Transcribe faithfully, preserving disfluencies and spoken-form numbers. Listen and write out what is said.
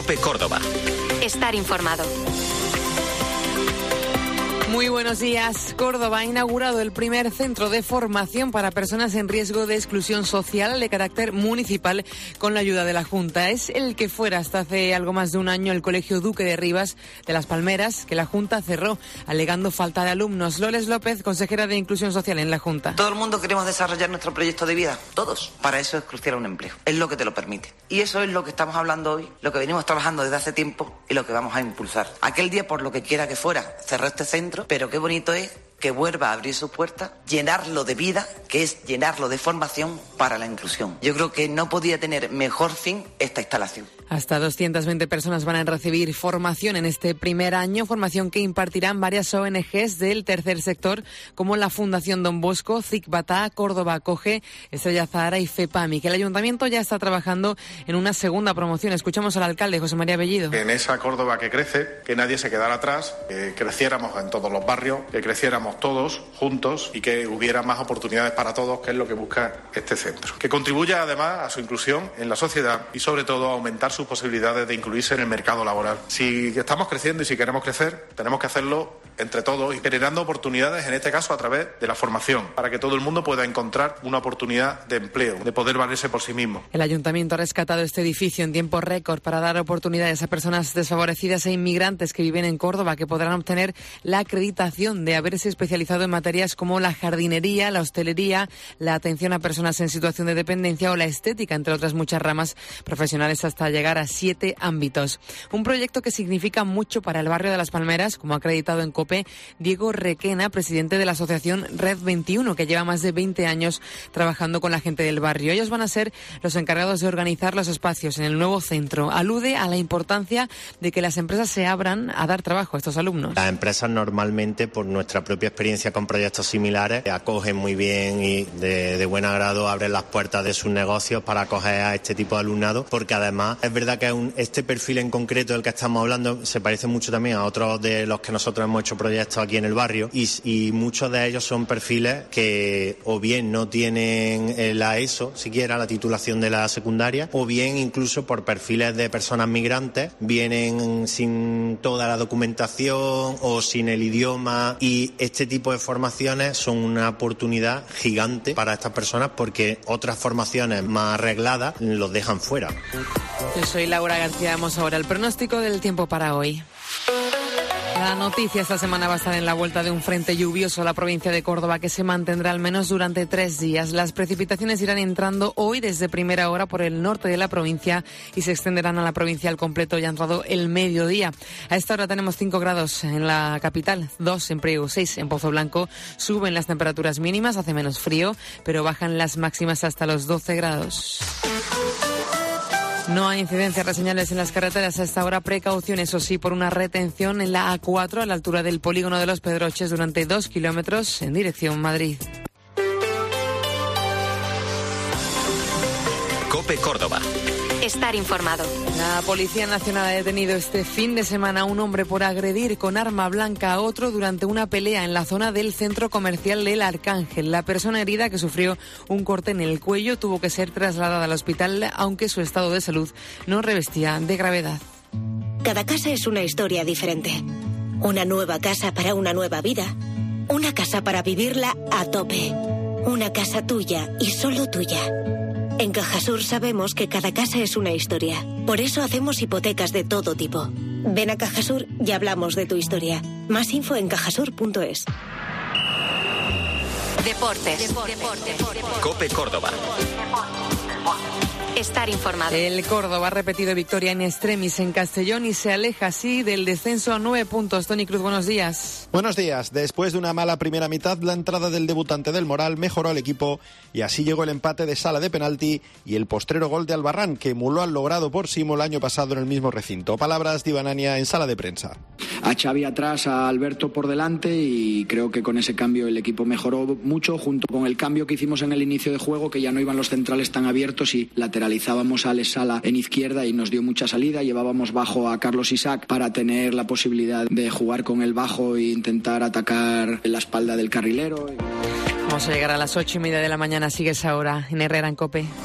COPE Córdoba. Estar informado. Muy buenos días. Córdoba ha inaugurado el primer centro de formación para personas en riesgo de exclusión social de carácter municipal con la ayuda de la Junta. Es el que fuera hasta hace algo más de un año el Colegio Duque de Rivas de Las Palmeras, que la Junta cerró, alegando falta de alumnos. Loles López, consejera de Inclusión Social en la Junta. Todo el mundo queremos desarrollar nuestro proyecto de vida, todos. Para eso es crucial un empleo, es lo que te lo permite. Y eso es lo que estamos hablando hoy, lo que venimos trabajando desde hace tiempo y lo que vamos a impulsar. Aquel día, por lo que quiera que fuera, cerró este centro, pero qué bonito es que vuelva a abrir sus puertas, llenarlo de vida, que es llenarlo de formación para la inclusión. Yo creo que no podía tener mejor fin esta instalación. Hasta doscientas veinte personas van a recibir formación en este primer año, formación que impartirán varias O N Ges del tercer sector, como la Fundación Don Bosco, Cicbatá, Córdoba Acoge, Estrella Zahara y FEPAMI, que el Ayuntamiento ya está trabajando en una segunda promoción. Escuchamos al alcalde, José María Bellido. En esa Córdoba que crece, que nadie se quedara atrás, que creciéramos en todos los barrios, que creciéramos todos juntos y que hubiera más oportunidades para todos, que es lo que busca este centro. Que contribuya además a su inclusión en la sociedad y sobre todo a aumentar sus posibilidades de incluirse en el mercado laboral. Si estamos creciendo y si queremos crecer, tenemos que hacerlo entre todos y generando oportunidades, en este caso a través de la formación, para que todo el mundo pueda encontrar una oportunidad de empleo, de poder valerse por sí mismo. El Ayuntamiento ha rescatado este edificio en tiempo récord para dar oportunidades a personas desfavorecidas e inmigrantes que viven en Córdoba, que podrán obtener la acreditación de haberse especializado en materias como la jardinería, la hostelería, la atención a personas en situación de dependencia o la estética, entre otras muchas ramas profesionales, hasta llegar a siete ámbitos. Un proyecto que significa mucho para el barrio de Las Palmeras, como ha acreditado en COPE Diego Requena, presidente de la asociación Red veintiuno, que lleva más de veinte años trabajando con la gente del barrio. Ellos van a ser los encargados de organizar los espacios en el nuevo centro. Alude a la importancia de que las empresas se abran a dar trabajo a estos alumnos. Las empresas normalmente, por nuestra propia experiencia con proyectos similares, acogen muy bien y de, de buen agrado abren las puertas de sus negocios para acoger a este tipo de alumnado, porque además es verdad que un, este perfil en concreto del que estamos hablando se parece mucho también a otros de los que nosotros hemos hecho proyectos aquí en el barrio y, y muchos de ellos son perfiles que o bien no tienen la ESO, siquiera la titulación de la secundaria, o bien incluso por perfiles de personas migrantes, vienen sin toda la documentación o sin el idioma, y este tipo de formaciones son una oportunidad gigante para estas personas porque otras formaciones más arregladas los dejan fuera. Yo soy Laura García, vamos ahora al pronóstico del tiempo para hoy. La noticia esta semana va a estar en la vuelta de un frente lluvioso a la provincia de Córdoba, que se mantendrá al menos durante tres días. Las precipitaciones irán entrando hoy desde primera hora por el norte de la provincia y se extenderán a la provincia al completo ya entrado el mediodía. A esta hora tenemos cinco grados en la capital, dos en Priego, seis en Pozo Blanco. Suben las temperaturas mínimas, hace menos frío, pero bajan las máximas hasta los doce grados. No hay incidencias reseñables en las carreteras a esta hora. Precaución, eso sí, por una retención en la A cuatro a la altura del polígono de Los Pedroches durante dos kilómetros en dirección Madrid. COPE Córdoba. Estar informado. La Policía Nacional ha detenido este fin de semana a un hombre por agredir con arma blanca a otro durante una pelea en la zona del centro comercial del Arcángel. La persona herida, que sufrió un corte en el cuello, tuvo que ser trasladada al hospital, aunque su estado de salud no revestía de gravedad. Cada casa es una historia diferente. Una nueva casa para una nueva vida. Una casa para vivirla a tope. Una casa tuya y solo tuya. En Cajasur sabemos que cada casa es una historia. Por eso hacemos hipotecas de todo tipo. Ven a Cajasur y hablamos de tu historia. Más info en cajasur punto es. Deportes. Deportes. COPE Córdoba. Estar informado. El Córdoba ha repetido victoria en extremis en Castellón y se aleja así del descenso a nueve puntos. Toni Cruz, buenos días. Buenos días. Después de una mala primera mitad, la entrada del debutante del Moral mejoró al equipo y así llegó el empate de Sala de penalti y el postrero gol de Albarrán, que emuló al logrado por Simo el año pasado en el mismo recinto. Palabras de Ibanania en sala de prensa. A Xavi atrás, a Alberto por delante, y creo que con ese cambio el equipo mejoró mucho, junto con el cambio que hicimos en el inicio de juego, que ya no iban los centrales tan abiertos y lateralizábamos a Alex Sala en izquierda y nos dio mucha salida. Llevábamos bajo a Carlos Isaac para tener la posibilidad de jugar con el bajo e intentar atacar en la espalda del carrilero. Vamos a llegar a las ocho y media de la mañana. Sigues ahora en Herrera en COPE.